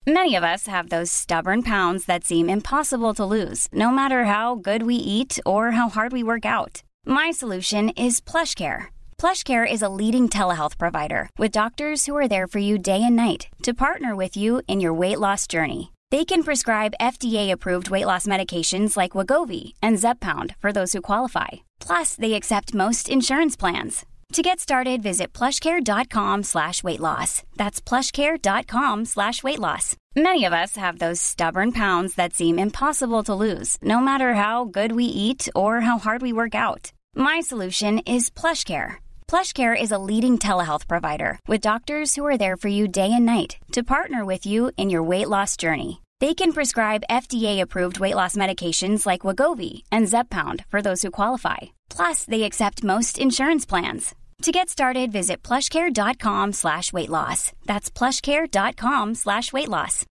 Many of us have those stubborn pounds that seem impossible to lose, no matter how good we eat or how hard we work out. My solution is PlushCare. PlushCare is a leading telehealth provider with doctors who are there for you day and night to partner with you in your weight loss journey. They can prescribe FDA-approved weight loss medications like Wegovy and Zepbound for those who qualify. Plus, they accept most insurance plans. To get started, visit plushcare.com/weightloss. That's plushcare.com/weightloss. Many of us have those stubborn pounds that seem impossible to lose, no matter how good we eat or how hard we work out. My solution is PlushCare. PlushCare is a leading telehealth provider with doctors who are there for you day and night to partner with you in your weight loss journey. They can prescribe FDA-approved weight loss medications like Wegovy and Zepbound for those who qualify. Plus, they accept most insurance plans. To get started, visit plushcare.com/weightloss. That's plushcare.com/weightloss.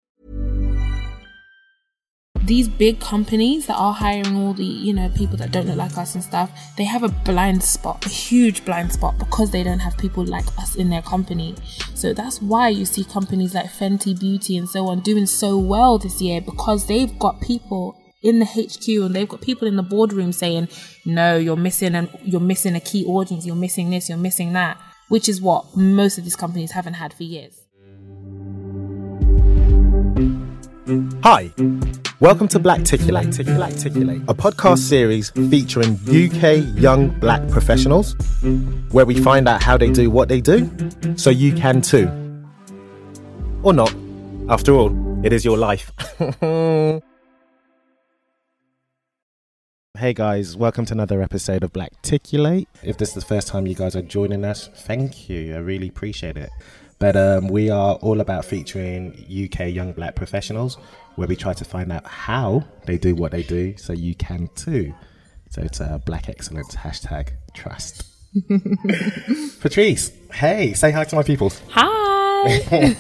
These big companies that are hiring all the, people that don't look like us and stuff, they have a blind spot, a huge blind spot, because they don't have people like us in their company. So that's why you see companies like Fenty Beauty and so on doing so well this year, because they've got people in the HQ and they've got people in the boardroom saying, no, you're missing a key audience, you're missing this, you're missing that, which is what most of these companies haven't had for years. Hi, welcome to Blackticulate, a podcast series featuring UK young black professionals, where we find out how they do what they do, so you can too. Or not. After all, it is your life. Hey guys, welcome to another episode of Blackticulate. If this is the first time you guys are joining us, thank you. I really appreciate it. But we are all about featuring UK young black professionals, where we try to find out how they do what they do, so you can too. So it's Black Excellence, #trust. Patrice, hey, say hi to my people. Hi.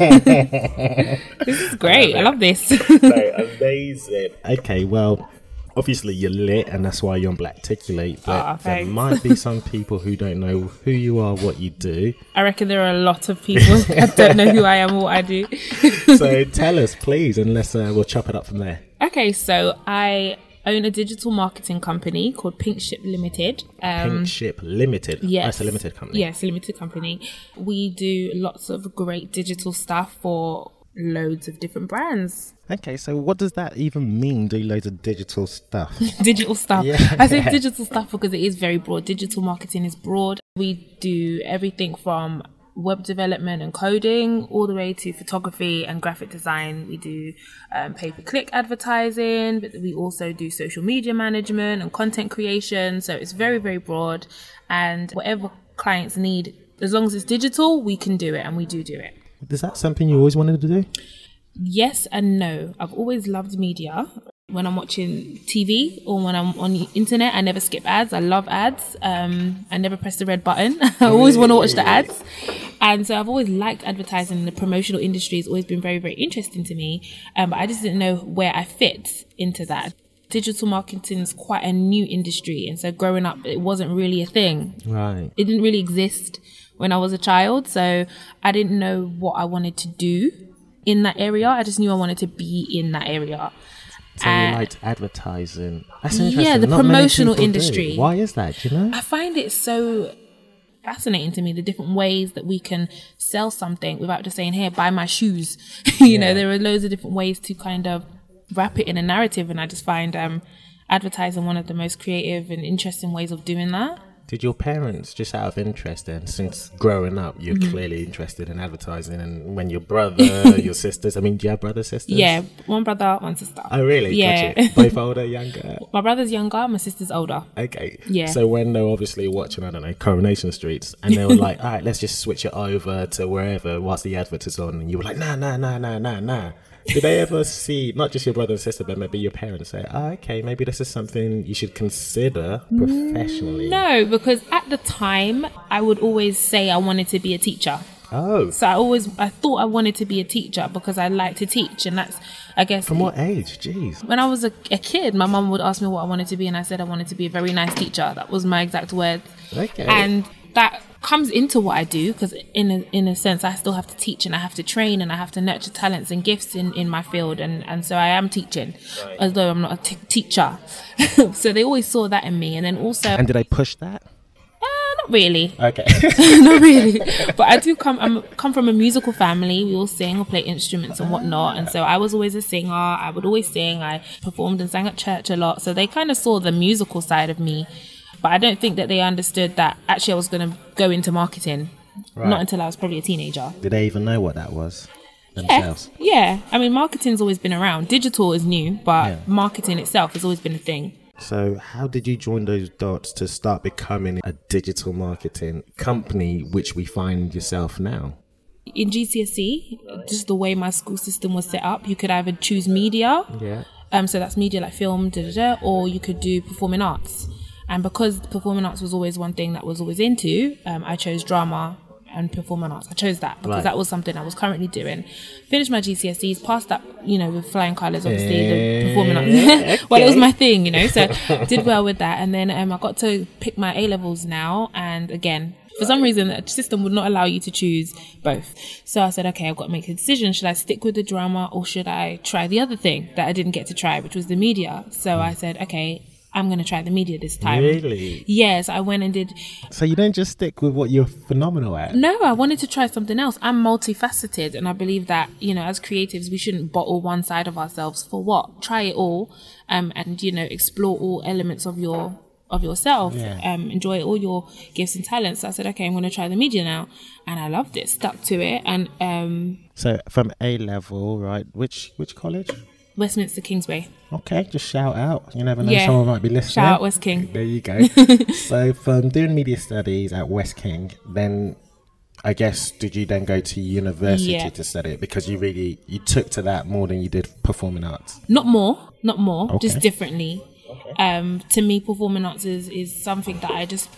This is great. I love this. So amazing. Okay, well, obviously you're lit and that's why you're on Blackticulate, but there might be some people who don't know who you are, what you do. I reckon there are a lot of people that don't know who I am or what I do. So tell us, please, and we'll chop it up from there. Okay, so I own a digital marketing company called Pinkship Limited. Pinkship Limited? Yes. Oh, it's a limited company. Yes, a limited company. We do lots of great digital stuff for loads of different brands. Okay, so what does that even mean, do loads of digital stuff? Digital stuff. Yeah. I say digital stuff because it is very broad. Digital marketing is broad. We do everything from web development and coding all the way to photography and graphic design. We do pay-per-click advertising, but we also do social media management and content creation. So it's very, very broad. And whatever clients need, as long as it's digital, we can do it, and we do it. Is that something you always wanted to do? Yes and no. I've always loved media. When I'm watching TV or when I'm on the internet, I never skip ads. I love ads. I never press the red button. I always want to watch the ads. And so I've always liked advertising. The promotional industry has always been very, very interesting to me. But I just didn't know where I fit into that. Digital marketing is quite a new industry. And so growing up, it wasn't really a thing. Right. It didn't really exist when I was a child. So I didn't know what I wanted to do in that area. I just knew I wanted to be in that area. So you liked advertising. That's interesting. Yeah, the Not promotional many people industry. do. Why is that? Do you know? I find it so fascinating to me, the different ways that we can sell something without just saying, here, buy my shoes. You know, there are loads of different ways to kind of wrap it in a narrative. And I just find advertising one of the most creative and interesting ways of doing that. Did your parents, just out of interest then, since growing up, you're clearly interested in advertising, and when your brother, your sisters, do you have brothers, sisters? Yeah, one brother, one sister. Oh, really? Yeah. Gotcha. Both older, younger? My brother's younger, my sister's older. Okay. Yeah. So when they're obviously watching, I don't know, Coronation Streets, and they were like, all right, let's just switch it over to wherever whilst the advert is on, and you were like, nah. Did they ever see, not just your brother and sister, but maybe your parents say, okay, maybe this is something you should consider professionally? No, because at the time, I would always say I wanted to be a teacher. Oh. So I thought I wanted to be a teacher because I like to teach. And that's, I guess... From what age? Jeez. When I was a kid, my mum would ask me what I wanted to be, and I said I wanted to be a very nice teacher. That was my exact words. Okay. And that comes into what I do, because in a sense I still have to teach and I have to train and I have to nurture talents and gifts in my field, and so I am teaching, although I'm not a teacher. So they always saw that in me. And then also, And did they push that? not really. Okay. Not really, but I do come from a musical family. We all sing or play instruments and whatnot, and so I was always a singer. I would always sing. I performed and sang at church a lot, so they kind of saw the musical side of me. But I don't think that they understood that actually I was going to go into marketing. Right. Not until I was probably a teenager. Did they even know what that was themselves? Yeah. I mean, marketing's always been around. Digital is new, but marketing itself has always been a thing. So how did you join those dots to start becoming a digital marketing company, which we find yourself now? In GCSE, just the way my school system was set up, you could either choose media. Yeah. So that's media like film, or you could do performing arts. And because performing arts was always one thing that I was always into, I chose drama and performing arts. I chose that because that was something I was currently doing. Finished my GCSEs, passed that, with flying colours, obviously, the performing arts. Well, it was my thing, so did well with that. And then I got to pick my A-levels now. And again, for some reason, the system would not allow you to choose both. So I said, okay, I've got to make a decision. Should I stick with the drama or should I try the other thing that I didn't get to try, which was the media? So I said, okay, I'm going to try the media this time. Really? Yes, I went and did. So you don't just stick with what you're phenomenal at? No, I wanted to try something else. I'm multifaceted, and I believe that, as creatives, we shouldn't bottle one side of ourselves. For what? Try it all, and explore all elements of yourself. Yeah. Enjoy all your gifts and talents. So I said, okay, I'm going to try the media now, and I loved it. Stuck to it, and So from A level, right? Which college? Westminster Kingsway. Okay, just shout out. You never know, someone might be listening. Shout out West King. There you go. So from doing media studies at West King, then I guess did you then go to university to study it, because you took to that more than you did performing arts? Not more, Okay. just differently. Okay. To me, performing arts is something that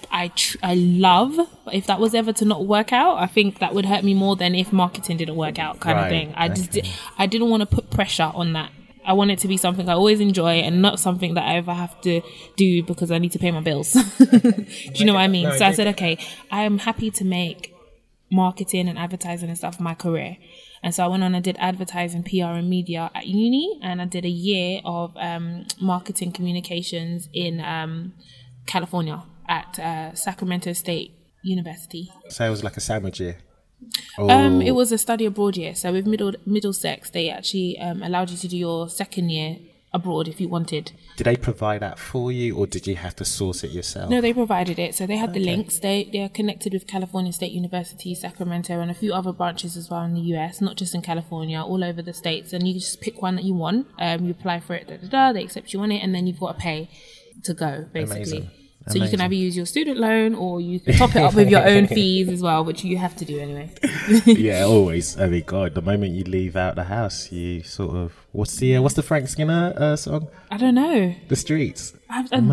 I love. But if that was ever to not work out, I think that would hurt me more than if marketing didn't work out, kind of thing. I didn't want to put pressure on that. I want it to be something I always enjoy and not something that I ever have to do because I need to pay my bills. Do you know what I mean? So I said, okay, I am happy to make marketing and advertising and stuff my career. And so I went on and did advertising, PR and media at uni, and I did a year of marketing communications in California at Sacramento State University. So it was like a sandwich year? It was a study abroad year. So with Middlesex, they actually allowed you to do your second year abroad if you wanted. Did they provide that for you, or did you have to source it yourself? No, they provided it. So they had the links. They are connected with California State University, Sacramento, and a few other branches as well in the US, not just in California, all over the states. And you just pick one that you want. You apply for it, they accept you on it, and then you've got to pay to go, basically. Amazing. So you can either use your student loan or you can top it up with your own fees as well, which you have to do anyway. Yeah, always. I mean, God, the moment you leave out the house, you sort of what's the Frank Skinner song? I don't know. The Streets. I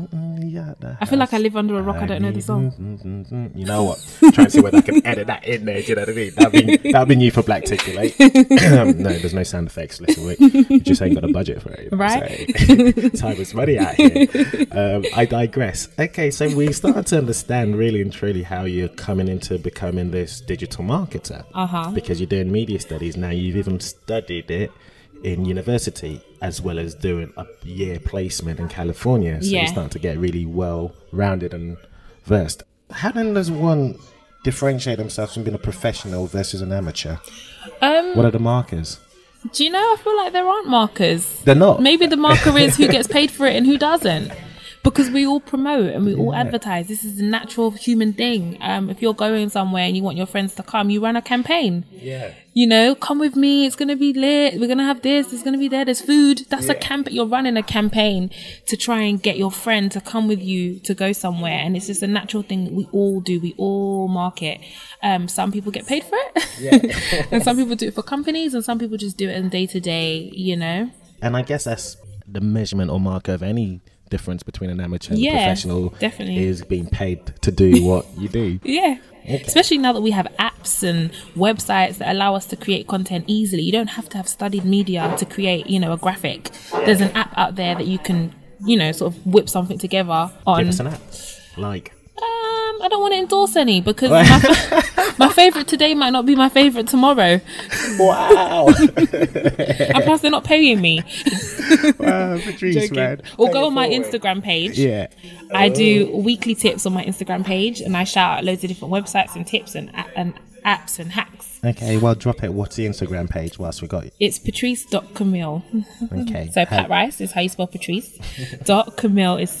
feel like I live under a rock. I don't know the song. You know what? Try and see whether I can edit that in there. Do you know what I mean? That'd be new for Black Ticulate. No, there's no sound effects. Listen, we just ain't got a budget for it. Right? Time is money out here. I digress. Okay, so we started to understand really and truly how you're coming into becoming this digital marketer. Because you're doing media studies now. You've even studied it in university, as well as doing a year placement in California. So you start to get really well-rounded and versed. How then does one differentiate themselves from being a professional versus an amateur? What are the markers? Do you know, I feel like there aren't markers. They're not? Maybe the marker is who gets paid for it and who doesn't. Because we all promote and we all advertise. This is a natural human thing. If you're going somewhere and you want your friends to come, you run a campaign. Yeah. Come with me. It's going to be lit. We're going to have this. It's going to be there. There's food. That's a campaign. You're running a campaign to try and get your friend to come with you to go somewhere. And it's just a natural thing that we all do. We all market. Some people get paid for it. Yeah. And some people do it for companies and some people just do it in day to day, And I guess that's the measurement or marker of any difference between an amateur and a professional, definitely, is being paid to do what you do. Okay. Especially now that we have apps and websites that allow us to create content easily. You don't have to have studied media to create, a graphic. There's an app out there that you can, sort of whip something together on. Give us an app. Like? I don't want to endorse any because my favourite today might not be my favourite tomorrow. Wow. And plus, they're not paying me. Wow, Patrice, man. Or go on my Instagram page. Yeah. I do weekly tips on my Instagram page, and I shout out loads of different websites and tips and apps and hacks. Okay, well, drop it. What's the Instagram page whilst we got you? It's patrice.camille. Okay. So Pat Rice is how you spell Patrice. Camille is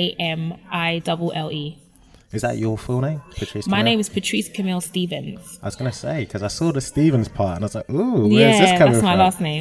CAMILLE. Is that your full name, Patrice? My Camille? name is Patrice Camille Stevens. I was going to say, because I saw the Stevens part and I was like, ooh, where's this coming that's my from? last name.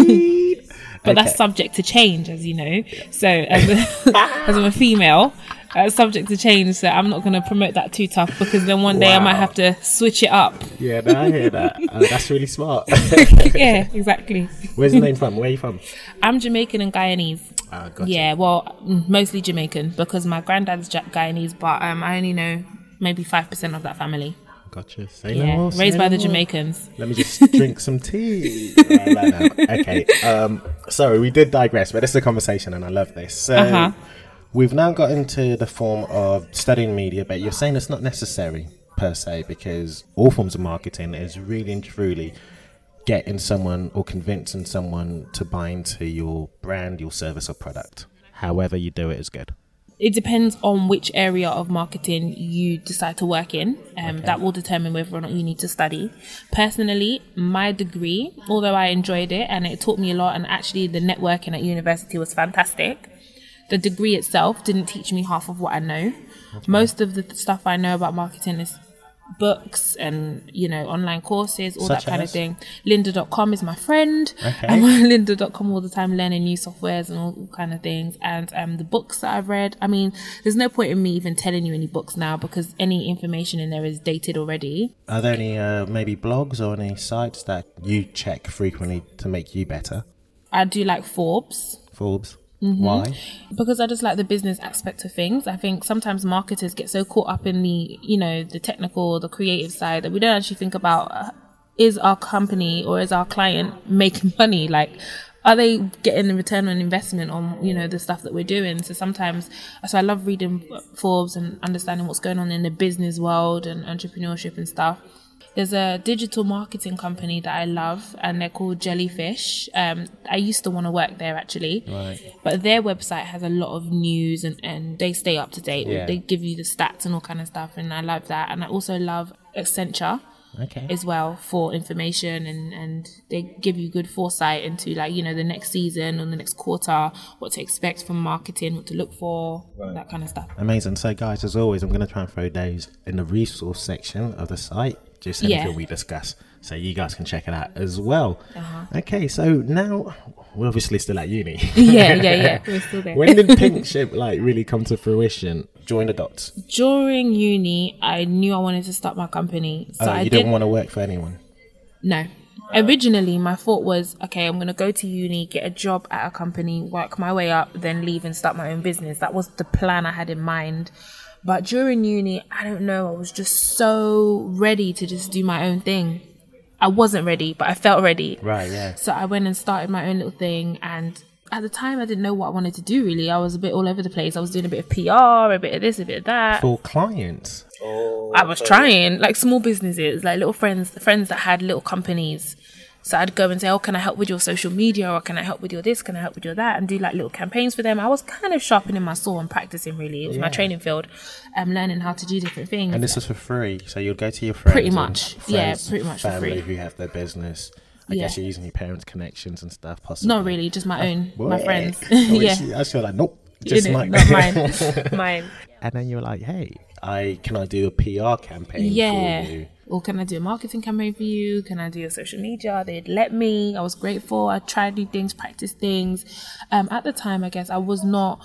But Okay. that's subject to change, as you know. So as I'm a female, subject to change. So I'm not going to promote that too tough because then one day I might have to switch it up. Yeah, no, I hear that. That's really smart. Yeah, exactly. Where's the name from? Where are you from? I'm Jamaican and Guyanese. Gotcha. Yeah, well, mostly Jamaican because my granddad's Guyanese, but I only know maybe 5% of that family. Gotcha. Say Yeah, no more, raised say by no the more. Jamaicans. Let me just drink some tea. Right now. Okay. Sorry, we did digress, but it's a conversation and I love this. So we've now got into the form of studying media, but you're saying it's not necessary per se because all forms of marketing is really and truly getting someone or convincing someone to buy into your brand, your service or product. However you do it is good. It depends on which area of marketing you decide to work in. That will determine whether or not you need to study. Personally, my degree, although I enjoyed it and it taught me a lot, and actually the networking at university was fantastic, the degree itself didn't teach me half of what I know. Okay. Most of the stuff I know about marketing is books and, you know, online courses, all Such that kind as? of thing. Lynda.com is my friend. Okay. I'm on Lynda.com all the time learning new softwares and all kind of things. And the books that I've read, I mean, there's no point in me even telling you any books now because any information in there is dated already. Are there any maybe blogs or any sites that you check frequently to make you better? I do like Forbes. Forbes? Mm-hmm. Why? Because I just like the business aspect of things. I think sometimes marketers get so caught up in the, you know, the technical, the creative side that we don't actually think about, is our company or is our client making money? Like, are they getting a return on investment on, you know, the stuff that we're doing? So sometimes, so I love reading Forbes and understanding what's going on in the business world and entrepreneurship and stuff. There's a digital marketing company that I love and they're called Jellyfish. I used to want to work there actually, Right. But their website has a lot of news and they stay up to date. Yeah. They give you the stats and all kind of stuff and I love that. And I also love Accenture as well for information and they give you good foresight into, like, you know, the next season or the next quarter, what to expect from marketing, what to look for, that kind of stuff. Amazing. So guys, as always, I'm going to try and throw those in the resource section of the site, just anything we discuss, so you guys can check it out as well. Okay, so now we're obviously still at uni. Yeah, we're still there. When did Pinkship like really come to fruition? Join the dots. During uni, I knew I wanted to start my company. So I didn't want to work for anyone? No. Originally, my thought was, okay, I'm going to go to uni, get a job at a company, work my way up, then leave and start my own business. That was the plan I had in mind. But during uni, I don't know, I was just so ready to just do my own thing. I wasn't ready, but I felt ready. Right, yeah. So I went and started my own little thing. And at the time, I didn't know what I wanted to do, really. I was a bit all over the place. I was doing a bit of PR, a bit of this, a bit of that. For clients? I was trying, like small businesses, like little friends that had little companies. So I'd go and say, oh, can I help with your social media? Or can I help with your this? Can I help with your that? And do like little campaigns for them. I was kind of sharpening my saw and practicing, really. It was my training field. Learning how to do different things. And this is for free. So you'll go to your friends. Pretty much. Friends, Pretty much for family free. who have their business. I guess you're using your parents' connections and stuff, possibly. Not really, just my own, my friends. I feel like, nope. Just not mine. mine. And then you're like, hey, can I do a PR campaign for you? Or can I do a marketing campaign for you? Can I do your social media? They'd let me. I was grateful. I tried new things, practiced things. At the time, I guess I wasn't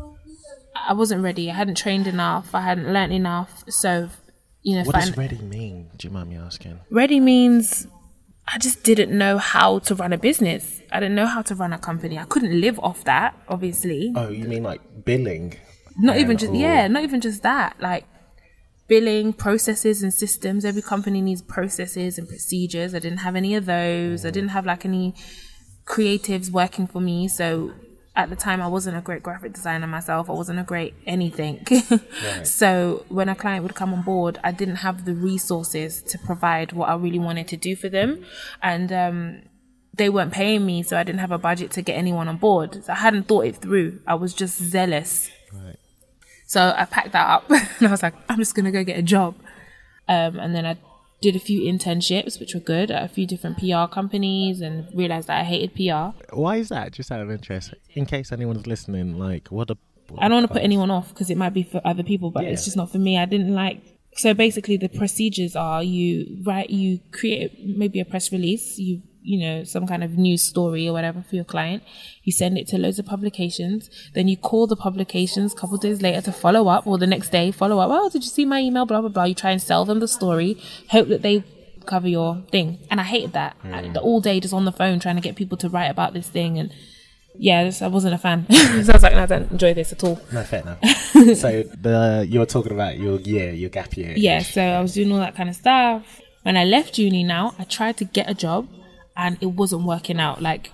ready. I hadn't trained enough. I hadn't learnt enough. So, you know, what does ready mean? Do you mind me asking? Ready means I just didn't know how to run a business. I didn't know how to run a company. I couldn't live off that, obviously. Oh, you mean like billing? Not even just that. Like billing, processes and systems. Every company needs processes and procedures. I didn't have any of those. I didn't have like any creatives working for me. So at the time I wasn't a great graphic designer myself. I wasn't a great anything. Right. So when a client would come on board, I didn't have the resources to provide what I really wanted to do for them. And they weren't paying me, so I didn't have a budget to get anyone on board. So I hadn't thought it through. I was just zealous. Right. So I packed that up and I was like, I'm just going to go get a job. And then I did a few internships, which were good, at a few different PR companies, and realized that I hated PR. Why is that? Just out of interest, in case anyone's listening, like what I don't want to put anyone off because it might be for other people, but it's just not for me. I didn't like. So basically, the procedures are: you create maybe a press release, you know, some kind of news story or whatever for your client. You send it to loads of publications. Then you call the publications a couple of days later to follow up, or the next day follow up. Oh, did you see my email? Blah, blah, blah. You try and sell them the story, hope that they cover your thing. And I hated that. All day just on the phone trying to get people to write about this thing. And yeah, I wasn't a fan. So I was like, no, I don't enjoy this at all. No, fair enough. So you were talking about your gap year. Yeah, so I was doing all that kind of stuff. When I left uni now, I tried to get a job and it wasn't working out. Like,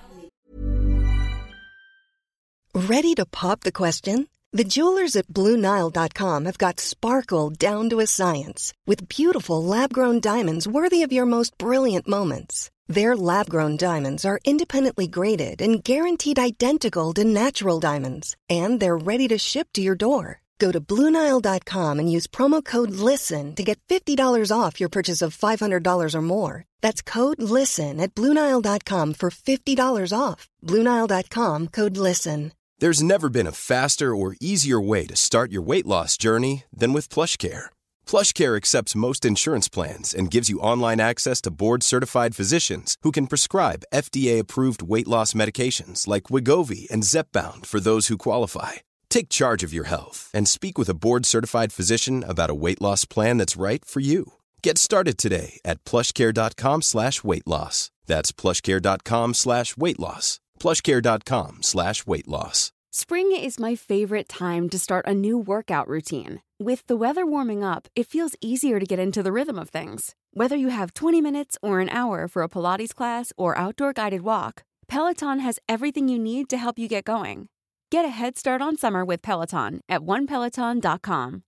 ready to pop the question? The jewelers at BlueNile.com have got sparkle down to a science with beautiful lab-grown diamonds worthy of your most brilliant moments. Their lab-grown diamonds are independently graded and guaranteed identical to natural diamonds, and they're ready to ship to your door. Go to BlueNile.com and use promo code LISTEN to get $50 off your purchase of $500 or more. That's code LISTEN at BlueNile.com for $50 off. BlueNile.com, code LISTEN. There's never been a faster or easier way to start your weight loss journey than with PlushCare. PlushCare accepts most insurance plans and gives you online access to board-certified physicians who can prescribe FDA-approved weight loss medications like Wegovy and Zepbound for those who qualify. Take charge of your health and speak with a board-certified physician about a weight loss plan that's right for you. Get started today at plushcare.com/weight loss. That's plushcare.com/weight loss. plushcare.com/weight loss. Spring is my favorite time to start a new workout routine. With the weather warming up, it feels easier to get into the rhythm of things. Whether you have 20 minutes or an hour for a Pilates class or outdoor guided walk, Peloton has everything you need to help you get going. Get a head start on summer with Peloton at onepeloton.com.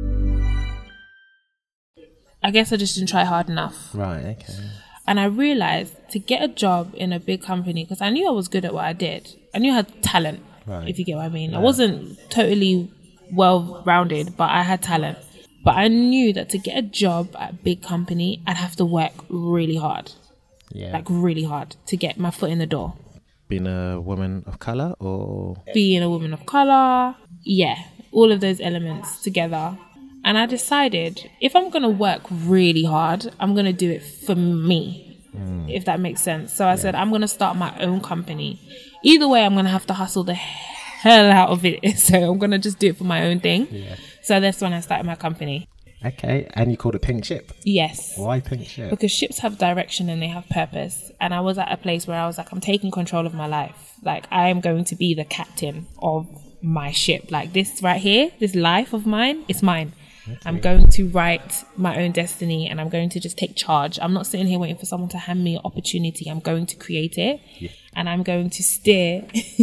I guess I just didn't try hard enough. Right, okay. And I realized to get a job in a big company, because I knew I was good at what I did. I knew I had talent, if you get what I mean. Yeah. I wasn't totally well-rounded, but I had talent. But I knew that to get a job at a big company, I'd have to work really hard. Yeah. Like really hard to get my foot in the door. Being a woman of colour or? Being a woman of colour. Yeah. All of those elements together. And I decided if I'm going to work really hard, I'm going to do it for me, if that makes sense. So I said, I'm going to start my own company. Either way, I'm going to have to hustle the hell out of it. So I'm going to just do it for my own thing. Yeah. So that's when I started my company. Okay. And you called it Pink Ship? Yes. Why Pink Ship? Because ships have direction and they have purpose. And I was at a place where I was like, I'm taking control of my life. Like, I am going to be the captain of my ship. Like, this right here, this life of mine, it's mine. Okay. I'm going to write my own destiny and I'm going to just take charge. I'm not sitting here waiting for someone to hand me an opportunity. I'm going to create it and I'm going to steer.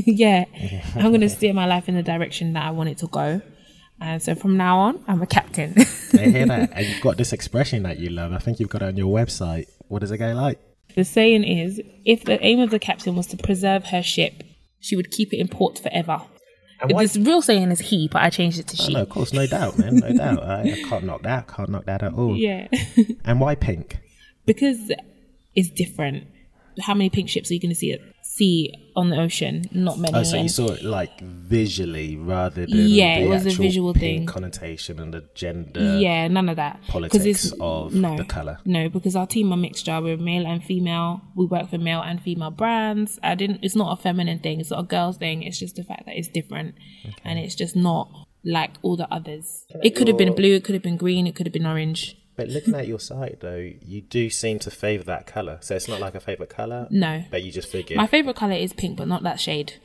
I'm going to steer my life in the direction that I want it to go. And so from now on, I'm a captain. I hear that. And you've got this expression that you love. I think you've got it on your website. What does it go like? The saying is, if the aim of the captain was to preserve her ship, she would keep it in port forever. This real saying is he, but I changed it to she. No, of course, no doubt, man, no doubt. I can't knock that at all. Yeah. And why pink? Because it's different. How many pink ships are you going to see on the ocean? Not many. Oh, so you saw it like visually rather than it was a visual thing. Connotation and the gender. Yeah, none of that. Politics of the colour. No, because our team are mixture. We're male and female. We work for male and female brands. It's not a feminine thing. It's not a girl's thing. It's just the fact that it's different, and it's just not like all the others. It could have been blue. It could have been green. It could have been orange. But looking at your site, though, you do seem to favour that colour. So it's not like a favourite colour? No. But you just figured... My favourite colour is pink, but not that shade.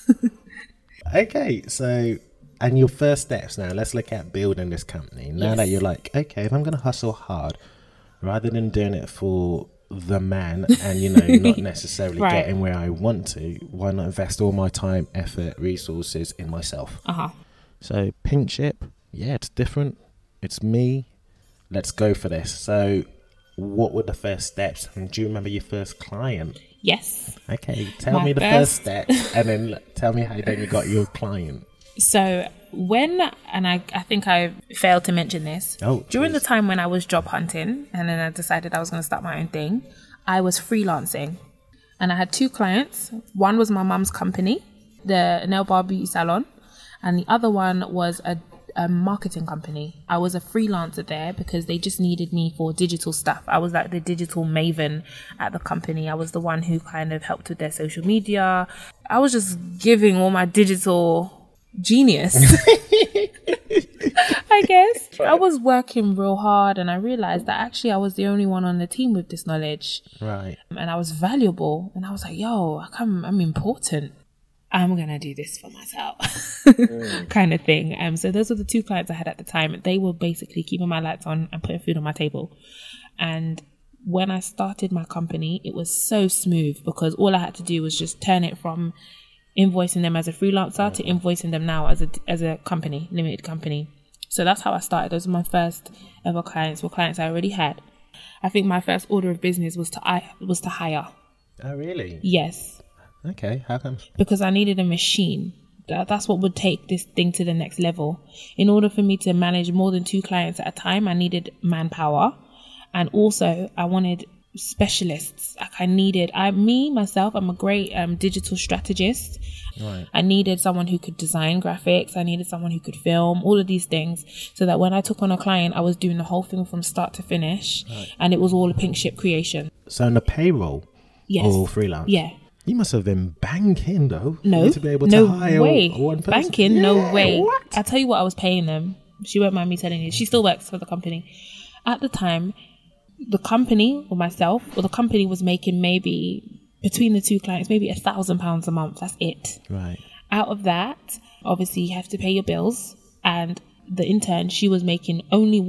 Okay, so... And your first steps now, let's look at building this company. Now that you're like, okay, if I'm going to hustle hard, rather than doing it for the man and, not necessarily Right. getting where I want to, why not invest all my time, effort, resources in myself? So Pinkship, yeah, it's different. It's me. Let's go for this. So what were the first steps? And do you remember your first client? Yes. Okay, tell My me the first steps and then tell me how then you got your client. So I think I failed to mention this. During the time when I was job hunting and then I decided I was going to start my own thing, I was freelancing. And I had 2 clients. One was my mum's company, the Nail Bar Beauty Salon. And the other one was a marketing company. I was a freelancer there because they just needed me for digital stuff. I was like the digital maven at the company. I was the one who kind of helped with their social media. I was just giving all my digital genius. I guess. I was working real hard and I realized that actually I was the only one on the team with this knowledge. Right. And I was valuable. And I was like, yo, I'm important. I'm going to do this for myself kind of thing. So those were the 2 clients I had at the time. They were basically keeping my lights on and putting food on my table. And when I started my company, it was so smooth because all I had to do was just turn it from invoicing them as a freelancer to invoicing them now as a company, limited company. So that's how I started. Those were my first ever clients, were clients I already had. I think my first order of business was to hire. Oh, really? Yes. Okay, how come? Because I needed a machine. That's what would take this thing to the next level. In order for me to manage more than 2 clients at a time, I needed manpower. And also, I wanted specialists. Like I'm a great digital strategist. Right. I needed someone who could design graphics. I needed someone who could film, all of these things. So that when I took on a client, I was doing the whole thing from start to finish. Right. And it was all a Pinkship creation. So on the payroll? Yes. Or freelance? Yeah. You must have been banking though. No, to be able to hire one person. Banking, yeah, no way. What? I'll tell you what I was paying them. She won't mind me telling you. She still works for the company. At the time, the company or myself or the company was making maybe between the 2 clients, maybe £1,000 a month. That's it. Right. Out of that, obviously you have to pay your bills. And the intern, she was making only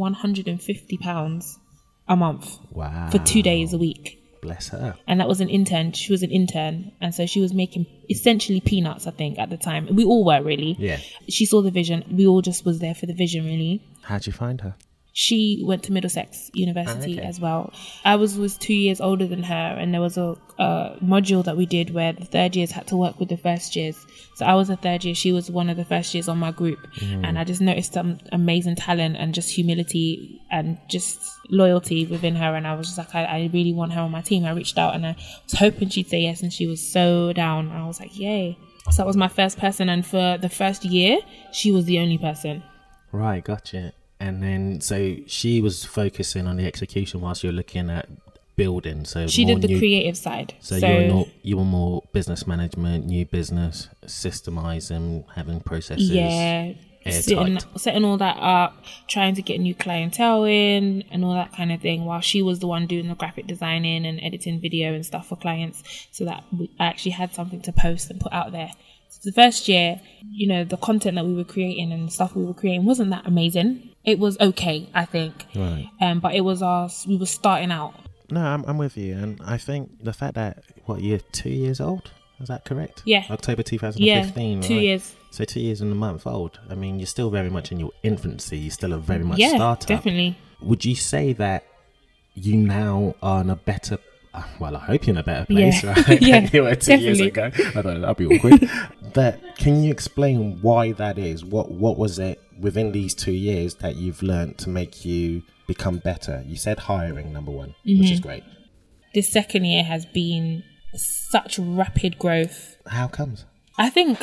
£150 a month. Wow. For 2 days a week. Bless her. And that was an intern. She was an intern. And so she was making essentially peanuts, I think, at the time. We all were, really. Yeah. She saw the vision. We all just was there for the vision, really. How'd you find her? She went to Middlesex University as well. I was 2 years older than her, and there was a module that we did where the 3rd years had to work with the 1st years. So I was a 3rd year, she was one of the 1st years on my group. And I just noticed some amazing talent and just humility and just loyalty within her. And I was just like, I really want her on my team. I reached out and I was hoping she'd say yes, and she was so down. I was like, yay. So that was my first person, and for the first year, she was the only person. Right, gotcha. And then, so she was focusing on the execution whilst you're looking at building. So she did the creative side. So you were more business management, new business, systemizing, having processes. Yeah, setting all that up, trying to get new clientele in and all that kind of thing, while she was the one doing the graphic designing and editing video and stuff for clients, so that I actually had something to post and put out there. The first year, the content that we were creating and the stuff we were creating wasn't that amazing. It was okay, I think. Right. But it was we were starting out. No, I'm with you. And I think the fact that, you're 2 years old? Is that correct? Yeah. October 2015. Yeah, 2 years. So 2 years and a month old. I mean, you're still very much in your infancy. You're still a very much startup. Yeah, definitely. Would you say that you now are in a better I hope you're in a better place, right? Yeah, you were 2 years ago. I don't know, that'd be awkward. But can you explain why that is? What was it within these 2 years that you've learned to make you become better? You said hiring, number one, which is great. This second year has been such rapid growth. How comes? I think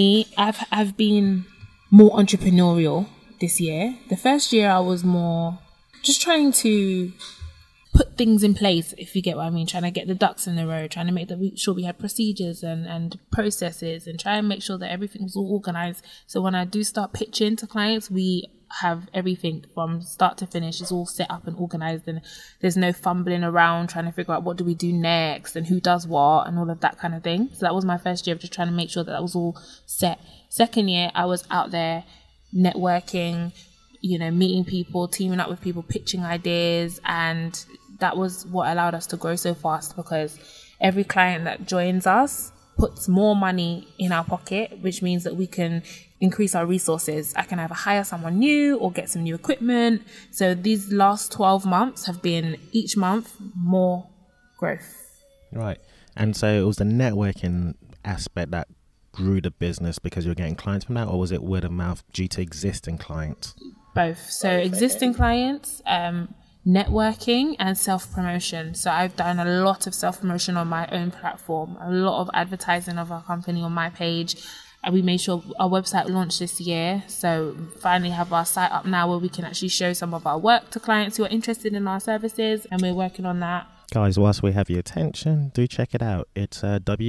I've been more entrepreneurial this year. The first year I was more just trying to put things in place, if you get what I mean, trying to get the ducks in a row, trying to make sure we had procedures and processes, and try and make sure that everything was all organized. So when I do start pitching to clients, we have everything from start to finish is all set up and organized, and there's no fumbling around trying to figure out what do we do next and who does what and all of that kind of thing. So that was my first year of just trying to make sure that was all set. Second year, I was out there networking, meeting people, teaming up with people, pitching ideas, and that was what allowed us to grow so fast, because every client that joins us puts more money in our pocket, which means that we can increase our resources. I can either hire someone new or get some new equipment. So these last 12 months have been each month more growth. Right. And so it was the networking aspect that grew the business because you're getting clients from that, or was it word of mouth due to existing clients? Both. So existing clients, networking, and self-promotion. So I've done a lot of self-promotion on my own platform, a lot of advertising of our company on my page. And we made sure our website launched this year. So finally have our site up now where we can actually show some of our work to clients who are interested in our services. And we're working on that. Guys, whilst we have your attention, do check it out. It's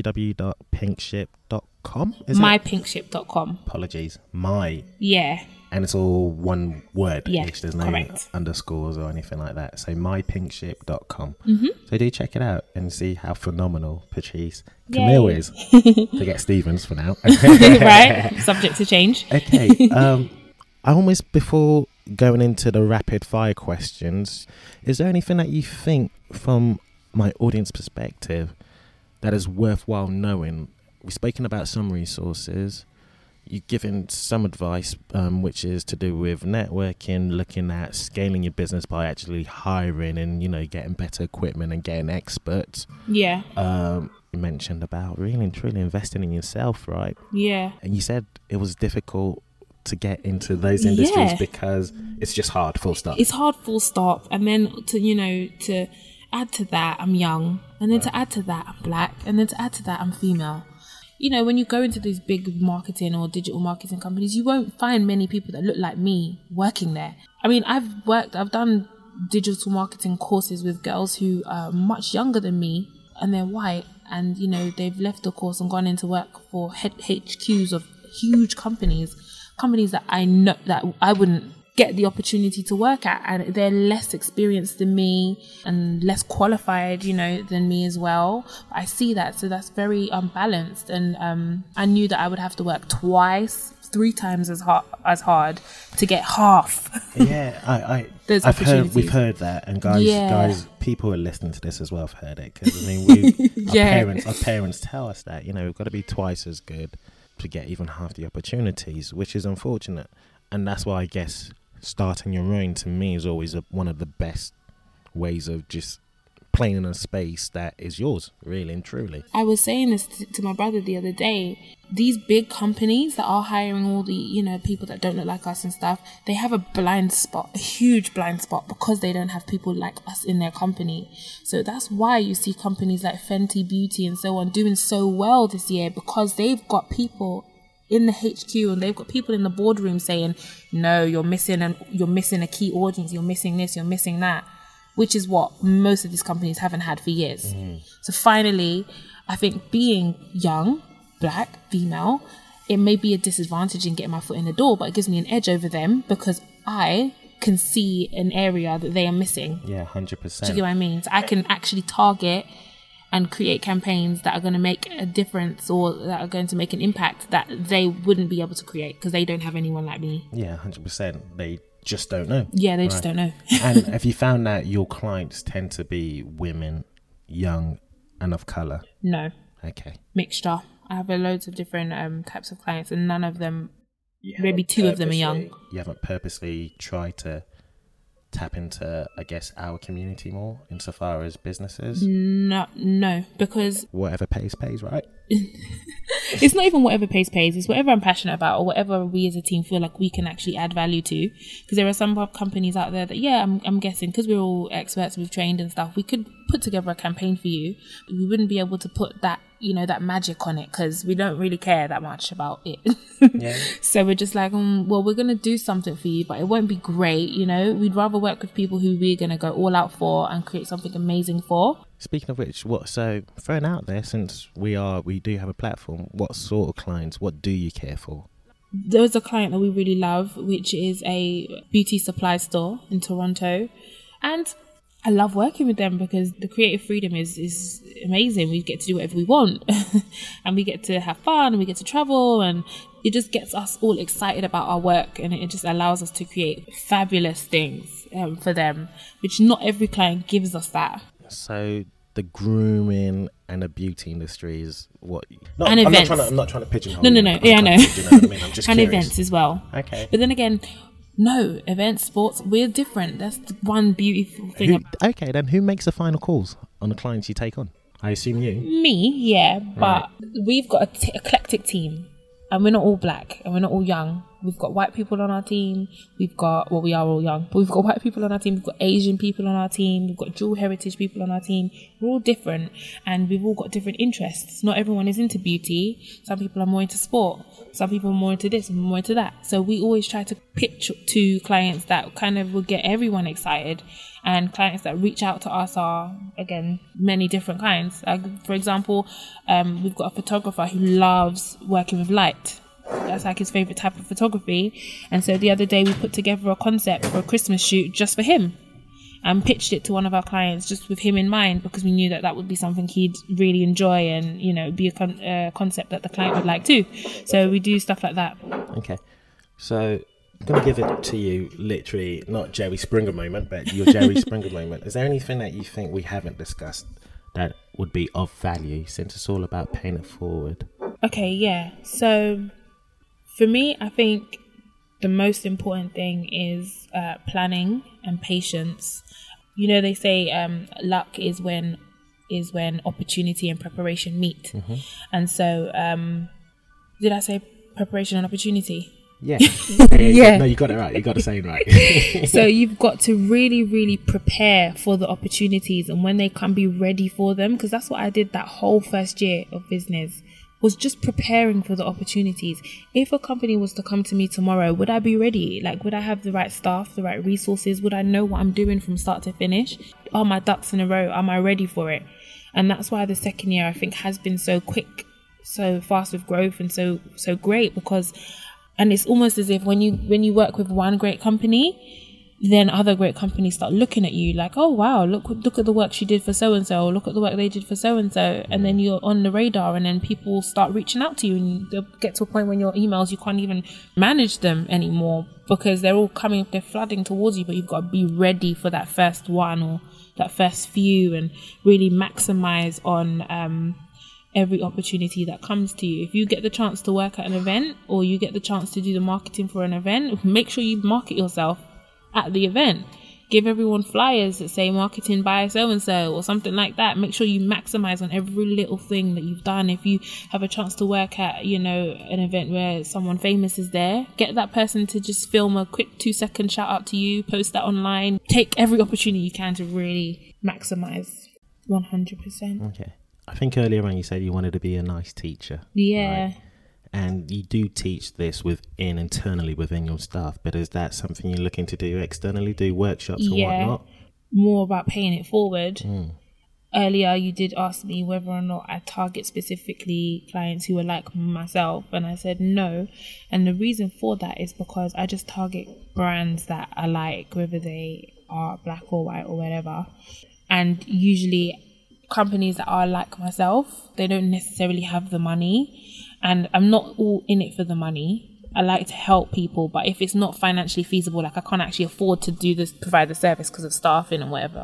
www.pinkship.com. Mypinkship.com. Apologies. Yeah. And it's all one word. Yeah, There's no correct. underscores or anything like that. So mypinkship.com. Mm-hmm. So do check it out and see how phenomenal Patrice Yay. Camille is. Forget Stevens for now. Right? Subject to change. Okay. I almost, before going into the rapid fire questions, is there anything that you think from my audience perspective that is worthwhile knowing? We've spoken about some resources. You've given some advice, which is to do with networking, looking at scaling your business by actually hiring and, getting better equipment and getting experts. Yeah. You mentioned about really and truly investing in yourself, right? Yeah. And you said it was difficult to get into those industries Yeah. because it's just hard, full stop. It's hard, full stop. And then to add to that, I'm young. And then to add to that, I'm black. And then to add to that, I'm female. When you go into these big marketing or digital marketing companies, you won't find many people that look like me working there. I mean, I've done digital marketing courses with girls who are much younger than me, and they're white, and, they've left the course and gone into work for HQs of huge companies that I know that I wouldn't get the opportunity to work at, and they're less experienced than me and less qualified, than me as well. I see that, so that's very unbalanced, and I knew that I would have to work 3 times as hard to get half. Yeah, Those I've heard, opportunities. we've heard that, and guys, Yeah. people who are listening to this as well have heard it, because our Yeah. parents tell us that we've got to be twice as good to get even half the opportunities, which is unfortunate, and that's why I guess starting your own to me is always one of the best ways of just playing in a space that is yours, really and truly. I was saying this to my brother the other day. These big companies that are hiring all the, people that don't look like us and stuff, they have a blind spot, a huge blind spot, because they don't have people like us in their company. So that's why you see companies like Fenty Beauty and so on doing so well this year, because they've got people in the HQ and they've got people in the boardroom saying, no, you're missing a key audience, you're missing this, you're missing that. Which is what most of these companies haven't had for years. So finally, I think being young, black, female, it may be a disadvantage in getting my foot in the door, but it gives me an edge over them because I can see an area that they are missing. Yeah, 100%. Do you get what I mean? So I can actually target and create campaigns that are going to make a difference or that are going to make an impact that they wouldn't be able to create because they don't have anyone like me. Yeah, 100%. They just don't know. Yeah, they just don't know. And have you found that your clients tend to be women, young, and of colour? No. Okay. Mixture. I have loads of different types of clients, and none of them, maybe 2 of them are young. You haven't purposely tried to tap into, I guess, our community more insofar as businesses? No, because Whatever pays, right? it's not even whatever pays. It's whatever I'm passionate about or whatever we as a team feel like we can actually add value to. Because there are some companies out there that, I'm guessing, because we're all experts, we've trained and stuff, we could put together a campaign for you. We wouldn't be able to put that, that magic on it because we don't really care that much about it. Yeah. So we're just like, well, we're going to do something for you, but it won't be great, We'd rather work with people who we're going to go all out for and create something amazing for. Speaking of which, so throwing out there, since we do have a platform, what sort of clients, what do you care for? There's a client that we really love, which is a beauty supply store in Toronto. And I love working with them because the creative freedom is amazing. We get to do whatever we want and we get to have fun and we get to travel, and it just gets us all excited about our work, and it just allows us to create fabulous things for them, which not every client gives us that. So the grooming and the beauty industry is what? And events. I'm not trying to pigeonhole. No. Yeah, I know. You know what I mean? I'm just and curious. events as well. Okay. But then again, no, events, sports, we're different. That's the one beautiful thing. Okay, then who makes the final calls on the clients you take on? I assume you. Me, yeah. But we've got an eclectic team. And we're not all black and we're not all young. We've got white people on our team. We are all young, but we've got white people on our team. We've got Asian people on our team. We've got dual heritage people on our team. We're all different and we've all got different interests. Not everyone is into beauty. Some people are more into sport. Some people are more into this and more into that. So we always try to pitch to clients that kind of will get everyone excited. And clients that reach out to us are, again, many different kinds. For example, we've got a photographer who loves working with light. That's like his favourite type of photography. And so the other day we put together a concept for a Christmas shoot just for him and pitched it to one of our clients just with him in mind, because we knew that that would be something he'd really enjoy and, you know, be a concept that the client would like too. So we do stuff like that. Okay. So I'm going to give it to you, literally, not Jerry Springer moment, but your Jerry Springer moment. Is there anything that you think we haven't discussed that would be of value, since it's all about paying it forward? Okay, yeah. So for me, I think the most important thing is planning and patience. You know, they say luck is when opportunity and preparation meet. Mm-hmm. And so, did I say preparation and opportunity? Yeah. Yeah. No, you got it right. You got the saying right. So you've got to really, really prepare for the opportunities, and when they come, be ready for them. Because that's what I did that whole first year of business, was just preparing for the opportunities. If a company was to come to me tomorrow, would I be ready? Like, would I have the right staff, the right resources? Would I know what I'm doing from start to finish? Are my ducks in a row? Am I ready for it? And that's why the second year, I think, has been so quick, so fast with growth, and so great, because, and it's almost as if when you work with one great company, then other great companies start looking at you like, oh wow, look at the work she did for so and so, or look at the work they did for so and so, and then you're on the radar, and then people start reaching out to you, and they'll get to a point when your emails, you can't even manage them anymore because they're flooding towards you. But you've got to be ready for that first one or that first few, and really maximize on every opportunity that comes to you. If you get the chance to work at an event, or you get the chance to do the marketing for an event, make sure you market yourself at the event. Give everyone flyers that say marketing by so-and-so or something like that. Make sure you maximize on every little thing that you've done. If you have a chance to work at, you know, an event where someone famous is there, get that person to just film a quick 2-second shout out to you, post that online. Take every opportunity you can to really maximize 100%. Okay. I think earlier on you said you wanted to be a nice teacher. Yeah. Right? And you do teach this internally within your staff, but is that something you're looking to do externally, do workshops or whatnot? More about paying it forward. Earlier you did ask me whether or not I target specifically clients who are like myself, and I said no. And the reason for that is because I just target brands that I like, whether they are black or white or whatever. And usually companies that are like myself, they don't necessarily have the money. And I'm not all in it for the money. I like to help people, but if it's not financially feasible, like I can't actually afford to do this, provide the service because of staffing and whatever,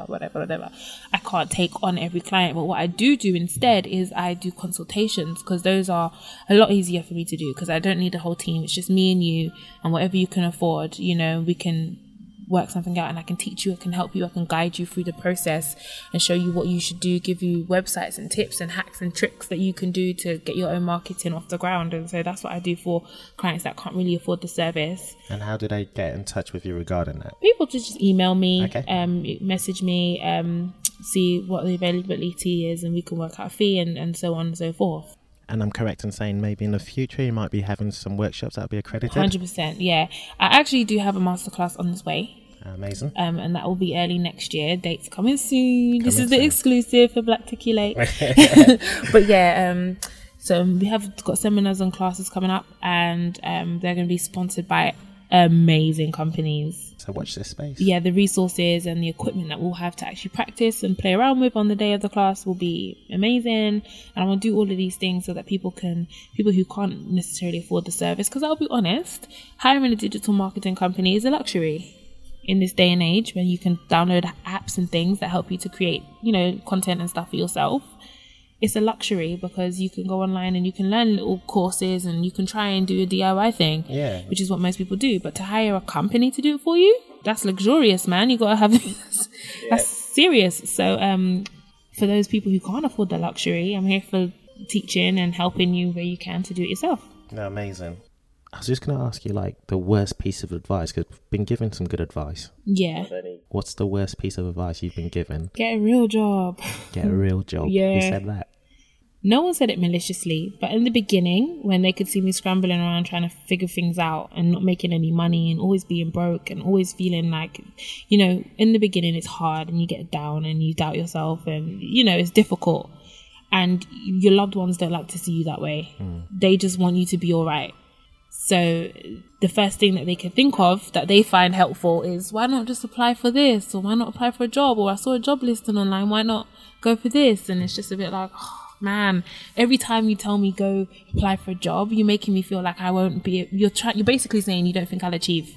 I can't take on every client. But what I do instead is I do consultations, because those are a lot easier for me to do, because I don't need a whole team. It's just me and you, and whatever you can afford, you know, we can work something out, and I can teach you, I can help you, I can guide you through the process and show you what you should do, give you websites and tips and hacks and tricks that you can do to get your own marketing off the ground. And so that's what I do for clients that can't really afford the service. And how do they get in touch with you regarding that? People just email me, message me, see what the availability is, and we can work out a fee and so on and so forth. And I'm correct in saying maybe in the future you might be having some workshops that'll be accredited? 100%, yeah. I actually do have a masterclass on this way. Amazing. And that will be early next year. Dates coming soon. This is the exclusive for Blackticulate. But yeah, so we have got seminars and classes coming up, and they're going to be sponsored by amazing companies. So watch this space. Yeah, the resources and the equipment that we'll have to actually practice and play around with on the day of the class will be amazing. And I want to do all of these things so that people who can't necessarily afford the service, because I'll be honest, hiring a digital marketing company is a luxury in this day and age when you can download apps and things that help you to create, content and stuff for yourself. It's a luxury because you can go online and you can learn little courses and you can try and do a DIY thing, which is what most people do. But to hire a company to do it for you, that's luxurious, man. You got to have that's serious. So for those people who can't afford the luxury, I'm here for teaching and helping you where you can to do it yourself. No, amazing. I was just going to ask you, the worst piece of advice, because we've been given some good advice. Yeah. What's the worst piece of advice you've been given? Get a real job. Get a real job. Yeah. Who said that? No one said it maliciously, but in the beginning, when they could see me scrambling around trying to figure things out and not making any money and always being broke and always feeling like, in the beginning it's hard and you get down and you doubt yourself and, it's difficult. And your loved ones don't like to see you that way. They just want you to be all right. So the first thing that they can think of that they find helpful is, why not just apply for this? Or why not apply for a job? Or I saw a job listing online, why not go for this? And it's just a bit like, oh, man, every time you tell me go apply for a job, you're making me feel like I won't be, you're basically saying you don't think I'll achieve.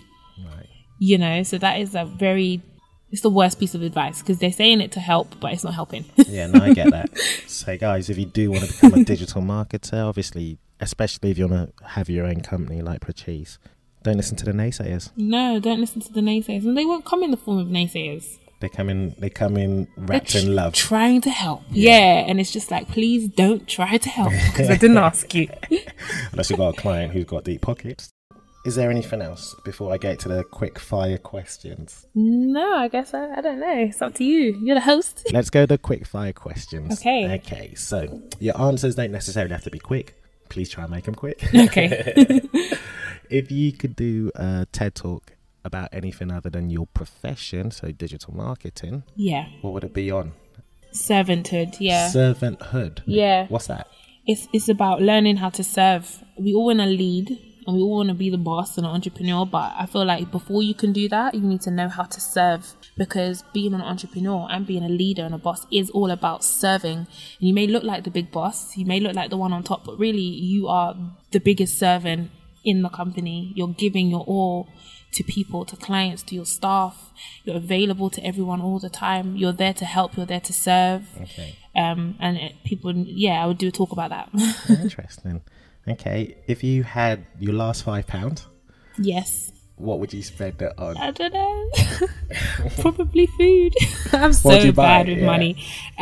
Right. So that is it's the worst piece of advice because they're saying it to help, but it's not helping. Yeah, no, I get that. So guys, if you do want to become a digital marketer, obviously, especially if you want to have your own company like Pracheese, don't listen to the naysayers. No, don't listen to the naysayers. And they won't come in the form of naysayers. They come in wrapped in love. Trying to help. Yeah. And it's just like, please don't try to help because I didn't ask you. Unless you've got a client who's got deep pockets. Is there anything else before I get to the quick fire questions? No, I guess I don't know. It's up to you. You're the host. Let's go to the quick fire questions. Okay. So your answers don't necessarily have to be quick. Please try and make them quick. Okay. If you could do a TED Talk about anything other than your profession, so digital marketing, what would it be on? Servanthood. Servanthood. What's that? It's about learning how to serve. We all want to lead and we all want to be the boss and an entrepreneur, but I feel like before you can do that, you need to know how to serve, because being an entrepreneur and being a leader and a boss is all about serving. And you may look like the big boss, you may look like the one on top, but really you are the biggest servant in the company. You're giving your all to people, to clients, to your staff. You're available to everyone all the time. You're there to help, you're there to serve. Okay. People, I would do a talk about that. Interesting. Okay, if you had your last £5, yes, what would you spend it on? I don't know. Probably food. I'm so bad with money.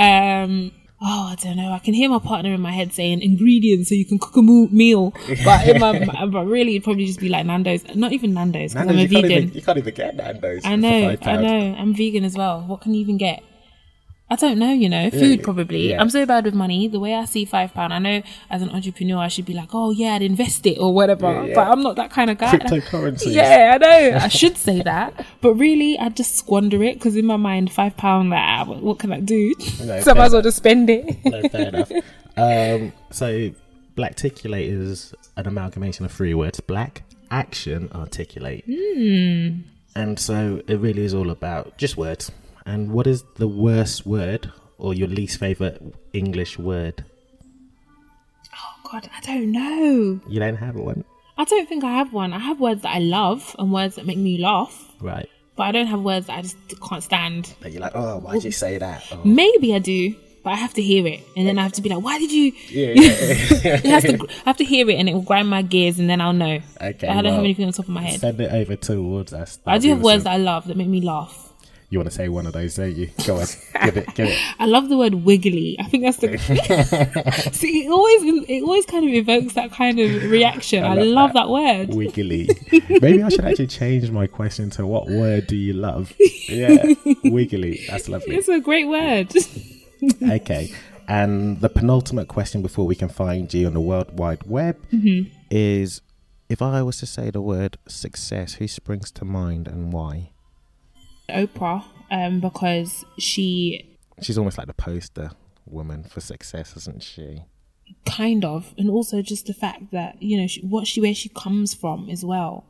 I don't know. I can hear my partner in my head saying ingredients so you can cook a meal, but really it'd probably just be like Nando's. Not even Nando's because I'm a vegan. You can't even get Nando's. I know. I'm vegan as well. What can you even get? I don't know, food probably. I'm so bad with money. The way I see £5, I know as an entrepreneur, I should be like, oh yeah, I'd invest it or whatever. But I'm not that kind of guy. Cryptocurrency. Yeah, I know. I should say that. But really, I'd just squander it because in my mind, £5, what can I do? No, so I might as well just spend it. No, fair enough. So Blacticulate is an amalgamation of 3 words: black, action, articulate. And so it really is all about just words. And what is the worst word or your least favourite English word? Oh, God, I don't know. You don't have one? I don't think I have one. I have words that I love and words that make me laugh. Right. But I don't have words that I just can't stand. That you're like, oh, why'd you say that? Oh. Maybe I do, but I have to hear it. And then I have to be like, why did you? I have to hear it and it will grind my gears and then I'll know. Okay. I don't have anything on top of my head. Send it over towards us. But I do have words that I love that make me laugh. You want to say one of those, don't you? Go on, give it. I love the word wiggly. I think that's the. See, it always kind of evokes that kind of reaction. I love that word. Wiggly. Maybe I should actually change my question to what word do you love? Yeah, wiggly. That's lovely. It's a great word. Okay, and the penultimate question before we can find you on the World Wide Web is: if I was to say the word success, who springs to mind and why? Oprah, because she's almost like the poster woman for success, isn't she? Kind of. And also just the fact that where she comes from as well,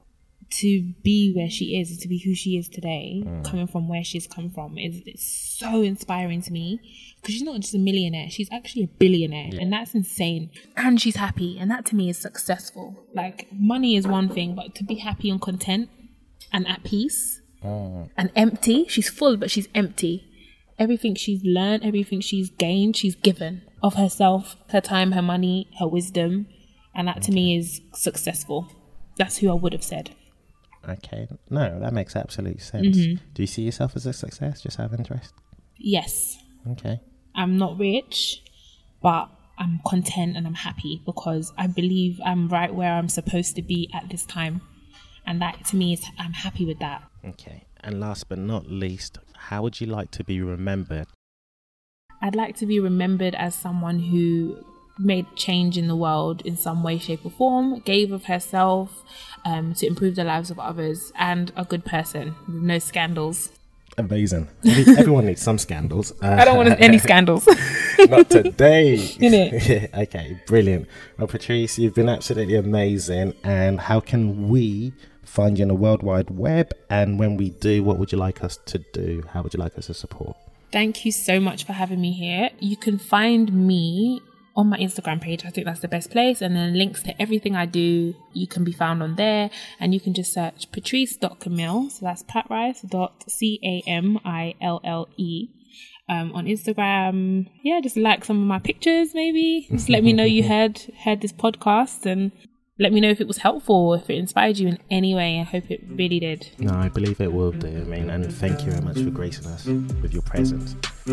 to be where she is, to be who she is today, coming from where she's come from, it's so inspiring to me, because she's not just a millionaire, she's actually a billionaire, and that's insane. And she's happy, and that to me is successful. Like, money is one thing, but to be happy and content and at peace and empty, she's full but she's empty. Everything she's learned, everything she's gained, she's given of herself, her time, her money, her wisdom, and that to me is successful. That's who I would have said. Okay. No, that makes absolute sense. Do you see yourself as a success, just out of interest? Yes. Okay. I'm not rich, but I'm content and I'm happy, because I believe I'm right where I'm supposed to be at this time. And that to me is, I'm happy with that. Okay. And last but not least, how would you like to be remembered? I'd like to be remembered as someone who made change in the world in some way, shape or form, gave of herself to improve the lives of others, and a good person with no scandals. Amazing. Everyone needs some scandals. I don't want any scandals. Not today. Innit? Okay, brilliant. Well, Patrice, you've been absolutely amazing. And how can we find you on the World Wide Web? And when we do, what would you like us to do? How would you like us to support? Thank you so much for having me here. You can find me on my Instagram page. I think that's the best place. And then links to everything I do, you can be found on there. And you can just search patrice.camille. So that's patrice.camille on Instagram. Yeah, just like some of my pictures maybe. Just let me know you heard this podcast, and let me know if it was helpful, if it inspired you in any way. I hope it really did. No, I believe it will do. I mean, and thank you very much for gracing us with your presence.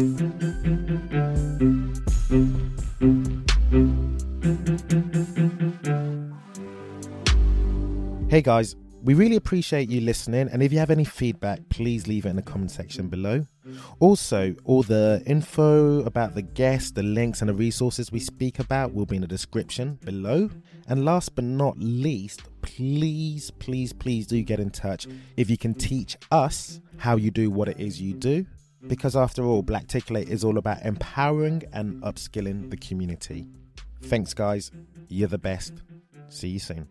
Hey guys, we really appreciate you listening, and if you have any feedback, please leave it in the comment section below. Also, all the info about the guests, the links and the resources we speak about will be in the description below. And last but not least, please do get in touch if you can teach us how you do what it is you do. Because after all, Blackticulate is all about empowering and upskilling the community. Thanks guys, you're the best. See you soon.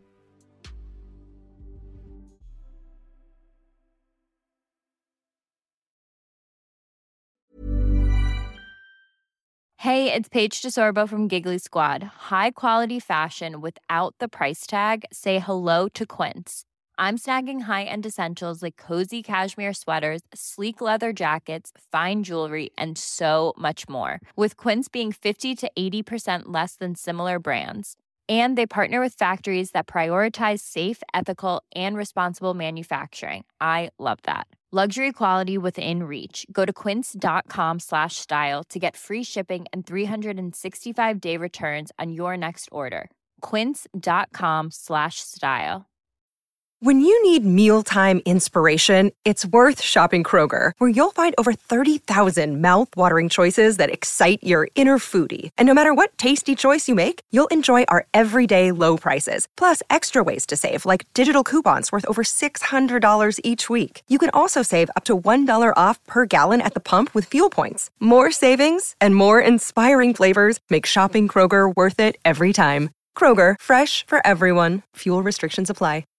Hey, it's Paige DeSorbo from Giggly Squad. High quality fashion without the price tag. Say hello to Quince. I'm snagging high-end essentials like cozy cashmere sweaters, sleek leather jackets, fine jewelry, and so much more. With Quince being 50 to 80% less than similar brands. And they partner with factories that prioritize safe, ethical, and responsible manufacturing. I love that. Luxury quality within reach. Go to quince.com/style to get free shipping and 365-day returns on your next order. Quince.com/style. When you need mealtime inspiration, it's worth shopping Kroger, where you'll find over 30,000 mouth-watering choices that excite your inner foodie. And no matter what tasty choice you make, you'll enjoy our everyday low prices, plus extra ways to save, like digital coupons worth over $600 each week. You can also save up to $1 off per gallon at the pump with fuel points. More savings and more inspiring flavors make shopping Kroger worth it every time. Kroger, fresh for everyone. Fuel restrictions apply.